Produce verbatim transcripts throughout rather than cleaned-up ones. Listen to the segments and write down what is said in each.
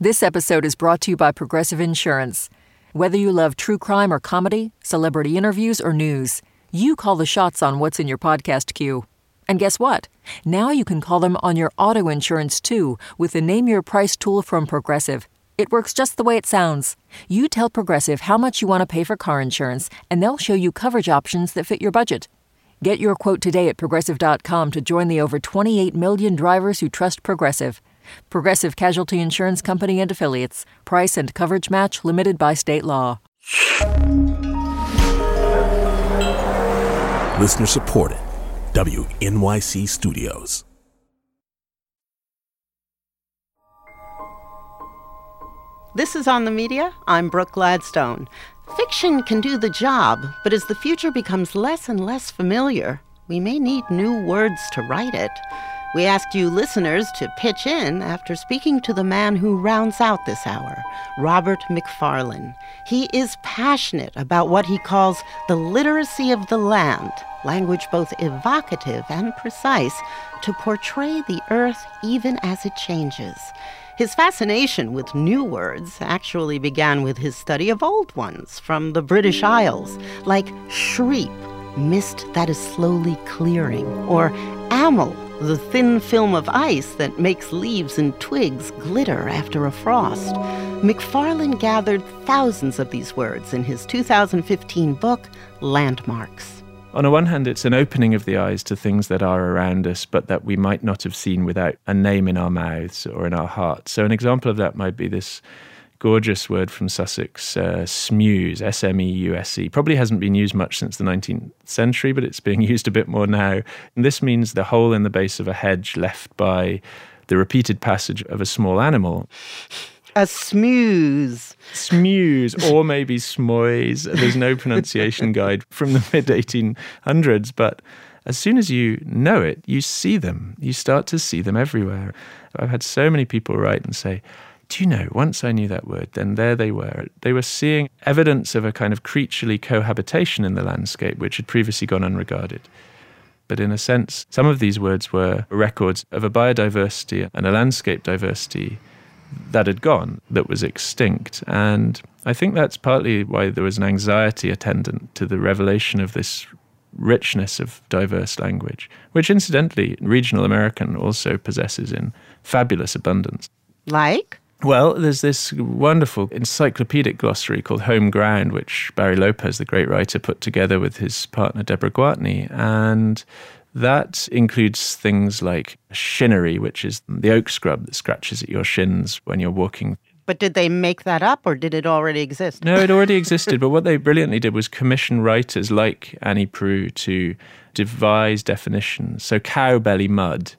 This episode is brought to you by Progressive Insurance. Whether you love true crime or comedy, celebrity interviews or news, you call the shots on what's in your podcast queue. And guess what? Now you can call them on your auto insurance too with the Name Your Price tool from Progressive. It works just the way it sounds. You tell Progressive how much you want to pay for car insurance, and they'll show you coverage options that fit your budget. Get your quote today at Progressive dot com to join the over twenty-eight million drivers who trust Progressive. Progressive Casualty Insurance Company and Affiliates. Price and coverage match limited by state law. Listener supported. W N Y C Studios. This is On the Media. I'm Brooke Gladstone. Fiction can do the job, but as the future becomes less and less familiar, we may need new words to write it. We asked you listeners to pitch in after speaking to the man who rounds out this hour, Robert Macfarlane. He is passionate about what he calls the literacy of the land, language both evocative and precise, to portray the earth even as it changes. His fascination with new words actually began with his study of old ones from the British Isles, like shreep, mist that is slowly clearing, or amyl, the thin film of ice that makes leaves and twigs glitter after a frost. Macfarlane gathered thousands of these words in his two thousand fifteen book, Landmarks. On the one hand, it's an opening of the eyes to things that are around us, but that we might not have seen without a name in our mouths or in our hearts. So an example of that might be this gorgeous word from Sussex, uh, smuse, S M E U S E. Probably hasn't been used much since the nineteenth century, but it's being used a bit more now. And this means the hole in the base of a hedge left by the repeated passage of a small animal. A smooze. Smooze, or maybe smoise. There's no pronunciation guide from the mid eighteen hundreds, but as soon as you know it, you see them. You start to see them everywhere. I've had so many people write and say, do you know, once I knew that word, then there they were. They were seeing evidence of a kind of creaturely cohabitation in the landscape, which had previously gone unregarded. But in a sense, some of these words were records of a biodiversity and a landscape diversity that had gone, that was extinct. And I think that's partly why there was an anxiety attendant to the revelation of this richness of diverse language, which incidentally, regional American also possesses in fabulous abundance. Like? Well, there's this wonderful encyclopedic glossary called Home Ground, which Barry Lopez, the great writer, put together with his partner Deborah Gwatney. And that includes things like shinnery, which is the oak scrub that scratches at your shins when you're walking. But did they make that up, or did it already exist? No, it already existed. But what they brilliantly did was commission writers like Annie Proulx to devise definitions. So cow belly mud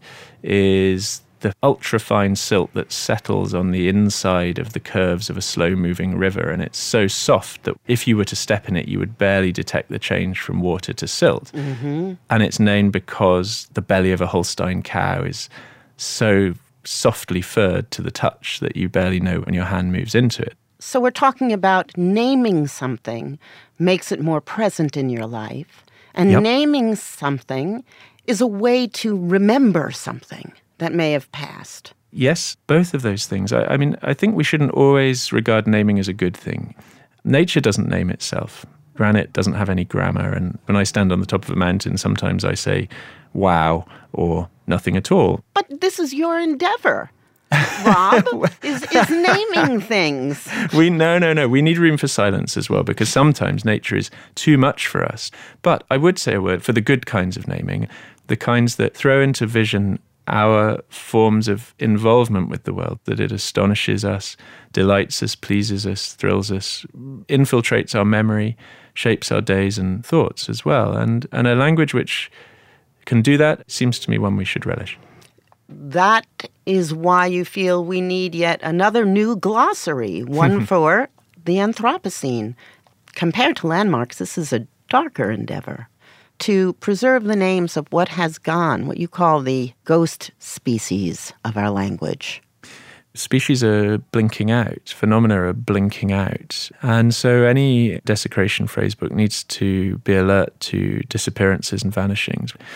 is the ultra-fine silt that settles on the inside of the curves of a slow-moving river, and it's so soft that if you were to step in it, you would barely detect the change from water to silt. Mm-hmm. And it's named because the belly of a Holstein cow is so softly furred to the touch that you barely know when your hand moves into it. So we're talking about naming something makes it more present in your life, and yep. naming something is a way to remember something that may have passed. Yes, both of those things. I, I mean, I think we shouldn't always regard naming as a good thing. Nature doesn't name itself. Granite doesn't have any grammar. And when I stand on the top of a mountain, sometimes I say, wow, or nothing at all. But this is your endeavor, Rob, is, is naming things. We No, no, no. We need room for silence as well, because sometimes nature is too much for us. But I would say a word for the good kinds of naming, the kinds that throw into vision our forms of involvement with the world, that it astonishes us, delights us, pleases us, thrills us, infiltrates our memory, shapes our days and thoughts as well. And, and a language which can do that seems to me one we should relish. That is why you feel we need yet another new glossary, one for the Anthropocene. Compared to Landmarks, this is a darker endeavor. To preserve the names of what has gone, what you call the ghost species of our language. Species are blinking out, phenomena are blinking out. And so any desecration phrase book needs to be alert to disappearances and vanishings.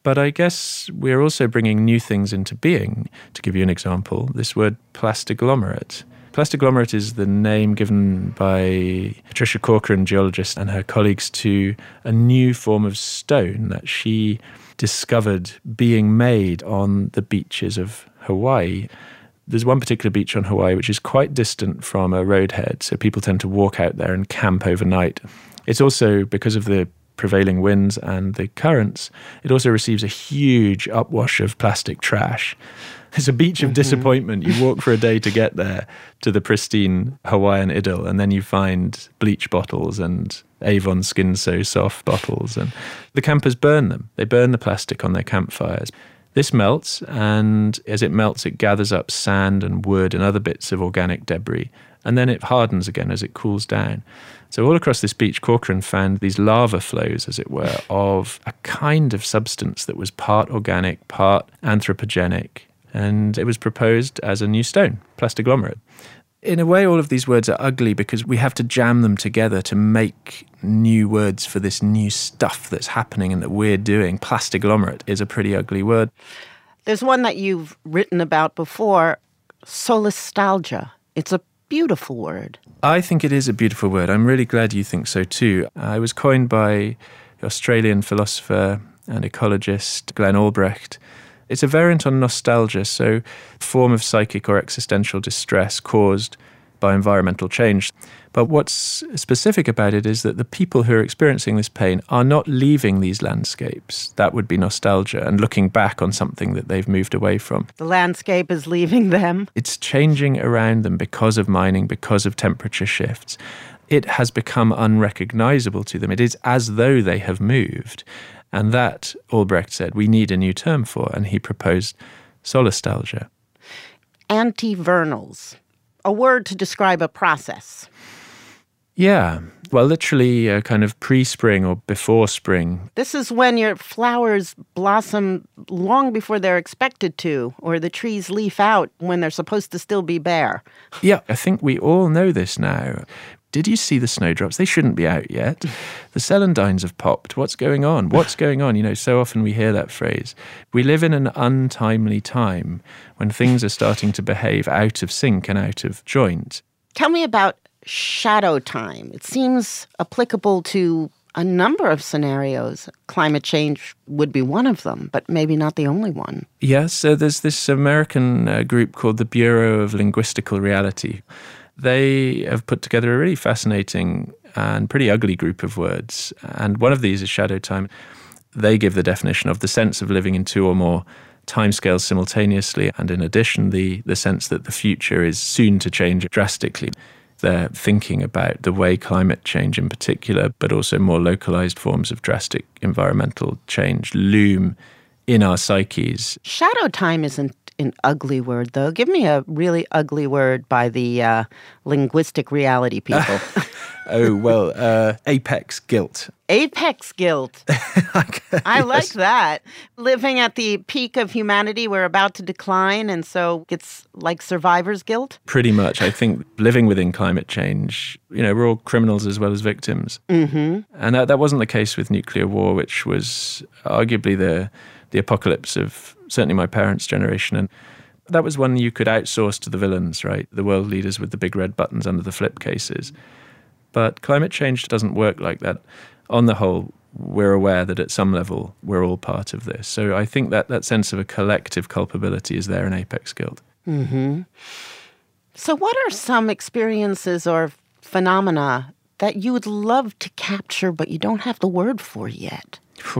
But I guess we're also bringing new things into being. To give you an example, this word plastiglomerate. Plastiglomerate is the name given by Patricia Corcoran, geologist, and her colleagues to a new form of stone that she discovered being made on the beaches of Hawaii. There's one particular beach on Hawaii which is quite distant from a roadhead, so people tend to walk out there and camp overnight. It's also, because of the prevailing winds and the currents, it also receives a huge upwash of plastic trash. It's a beach of mm-hmm. disappointment. You walk for a day to get there to the pristine Hawaiian idyll, and then you find bleach bottles and Avon Skin So Soft bottles, and the campers burn them. They burn the plastic on their campfires. This melts, and as it melts, it gathers up sand and wood and other bits of organic debris, and then it hardens again as it cools down. So all across this beach, Corcoran found these lava flows, as it were, of a kind of substance that was part organic, part anthropogenic, and it was proposed as a new stone, plastiglomerate. In a way, all of these words are ugly because we have to jam them together to make new words for this new stuff that's happening and that we're doing. Plastiglomerate is a pretty ugly word. There's one that you've written about before, solastalgia. It's a beautiful word. I think it is a beautiful word. I'm really glad you think so too. Uh, it was coined by the Australian philosopher and ecologist Glenn Albrecht. It's a variant on nostalgia, so a form of psychic or existential distress caused by environmental change. But what's specific about it is that the people who are experiencing this pain are not leaving these landscapes. That would be nostalgia and looking back on something that they've moved away from. The landscape is leaving them. It's changing around them because of mining, because of temperature shifts. It has become unrecognizable to them. It is as though they have moved. And that, Albrecht said, we need a new term for, and he proposed solastalgia. Antivernals, a word to describe a process. Yeah, well, literally a kind of pre-spring or before spring. This is when your flowers blossom long before they're expected to, or the trees leaf out when they're supposed to still be bare. Yeah, I think we all know this now. Did you see the snowdrops? They shouldn't be out yet. The celandines have popped. What's going on? What's going on? You know, so often we hear that phrase. We live in an untimely time when things are starting to behave out of sync and out of joint. Tell me about shadow time. It seems applicable to a number of scenarios. Climate change would be one of them, but maybe not the only one. Yes, so there's this American uh, group called the Bureau of Linguistical Reality. They have put together a really fascinating and pretty ugly group of words. And one of these is shadow time. They give the definition of the sense of living in two or more timescales simultaneously, and in addition, the, the sense that the future is soon to change drastically. They're thinking about the way climate change in particular, but also more localized forms of drastic environmental change loom in our psyches. Shadow time isn't an ugly word, though. Give me a really ugly word by the uh, linguistic reality people. oh, well, uh, apex guilt. Apex guilt. I like that. Living at the peak of humanity, we're about to decline, and so it's like survivor's guilt? Pretty much. I think living within climate change, you know, we're all criminals as well as victims. Mm-hmm. And that, that wasn't the case with nuclear war, which was arguably the the apocalypse of certainly my parents' generation. And that was one you could outsource to the villains, right? The world leaders with the big red buttons under the flip cases. But climate change doesn't work like that. On the whole, we're aware that at some level we're all part of this. So I think that that sense of a collective culpability is there in apex guilt. Mm-hmm. So what are some experiences or phenomena that you would love to capture but you don't have the word for yet?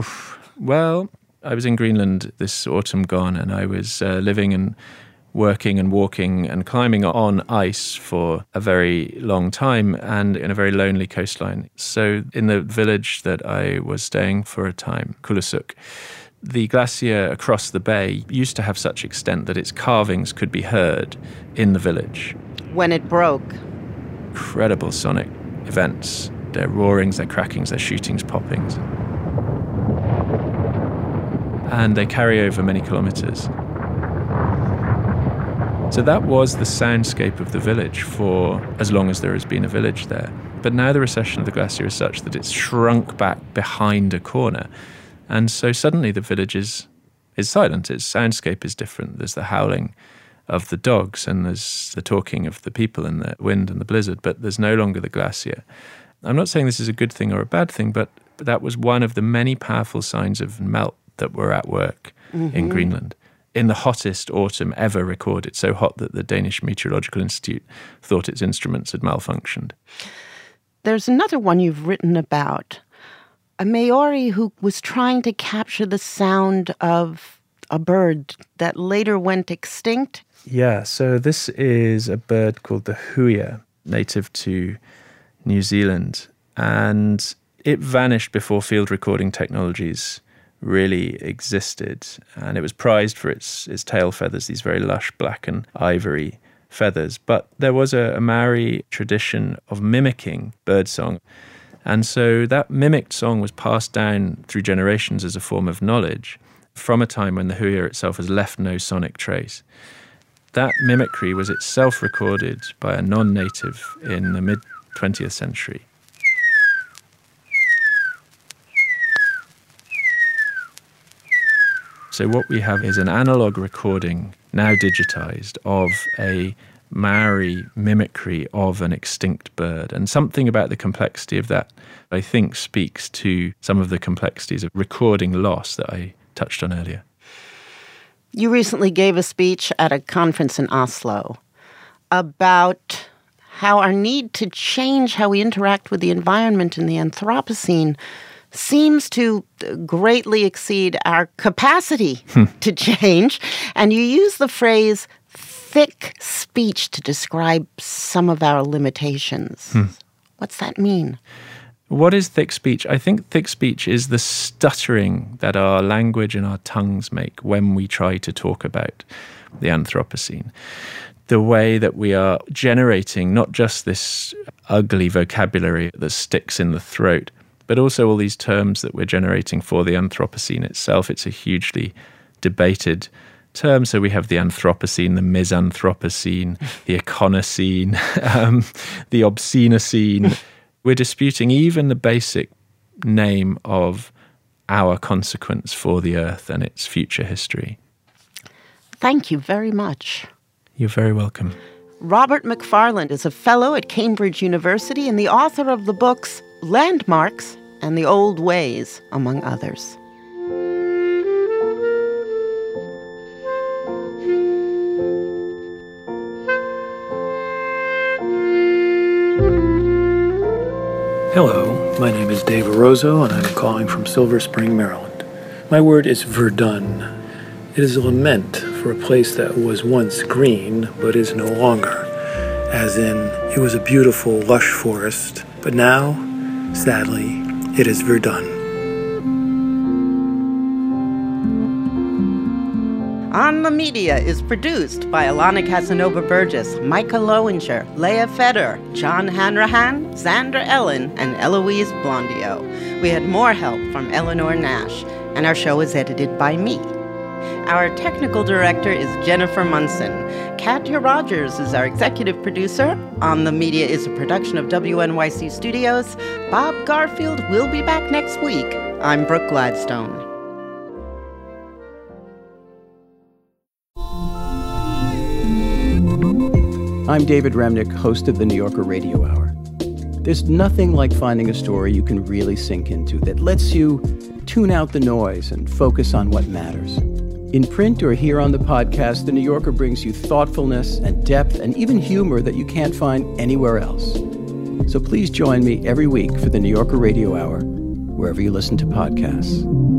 Well, I was in Greenland this autumn gone, and I was uh, living and working and walking and climbing on ice for a very long time and in a very lonely coastline. So in the village that I was staying for a time, Kulusuk, the glacier across the bay used to have such extent that its carvings could be heard in the village. When it broke. Incredible sonic events. Their roarings, their crackings, their shootings, poppings. And they carry over many kilometers. So that was the soundscape of the village for as long as there has been a village there. But now the recession of the glacier is such that it's shrunk back behind a corner. And so suddenly the village is, is silent. Its soundscape is different. There's the howling of the dogs and there's the talking of the people and the wind and the blizzard, but there's no longer the glacier. I'm not saying this is a good thing or a bad thing, but that was one of the many powerful signs of melt that were at work mm-hmm. in Greenland in the hottest autumn ever recorded, so hot that the Danish Meteorological Institute thought its instruments had malfunctioned. There's another one you've written about, a Maori who was trying to capture the sound of a bird that later went extinct. Yeah, so this is a bird called the huia, native to New Zealand, and it vanished before field recording technologies really existed, and it was prized for its its tail feathers, these very lush black and ivory feathers. But there was a, a Maori tradition of mimicking birdsong, and so that mimicked song was passed down through generations as a form of knowledge from a time when the huia itself has left no sonic trace. That mimicry was itself recorded by a non-native in the mid-twentieth century. So what we have is an analog recording, now digitized, of a Maori mimicry of an extinct bird. And something about the complexity of that, I think, speaks to some of the complexities of recording loss that I touched on earlier. You recently gave a speech at a conference in Oslo about how our need to change how we interact with the environment in the Anthropocene seems to greatly exceed our capacity hmm. to change. And you use the phrase thick speech to describe some of our limitations. Hmm. What's that mean? What is thick speech? I think thick speech is the stuttering that our language and our tongues make when we try to talk about the Anthropocene. The way that we are generating not just this ugly vocabulary that sticks in the throat, but also all these terms that we're generating for the Anthropocene itself. It's a hugely debated term. So we have the Anthropocene, the Misanthropocene, the Econocene, um, the Obscenocene. We're disputing even the basic name of our consequence for the Earth and its future history. Thank you very much. You're very welcome. Robert Macfarlane is a fellow at Cambridge University and the author of the books Landmarks and The Old Ways, among others. Hello, my name is Dave Orozco, and I'm calling from Silver Spring, Maryland. My word is verdun. It is a lament for a place that was once green, but is no longer. As in, it was a beautiful, lush forest, but now, sadly, it is verdun. On the Media is produced by Alana Casanova Burgess, Micah Lowinger, Leah Feder, John Hanrahan, Xandra Ellen, and Eloise Blondio. We had more help from Eleanor Nash, and our show is edited by me. Our technical director is Jennifer Munson. Katya Rogers is our executive producer. On the Media is a production of W N Y C Studios. Bob Garfield will be back next week. I'm Brooke Gladstone. I'm David Remnick, host of the New Yorker Radio Hour. There's nothing like finding a story you can really sink into that lets you tune out the noise and focus on what matters. In print or here on the podcast, The New Yorker brings you thoughtfulness and depth and even humor that you can't find anywhere else. So please join me every week for the New Yorker Radio Hour, wherever you listen to podcasts.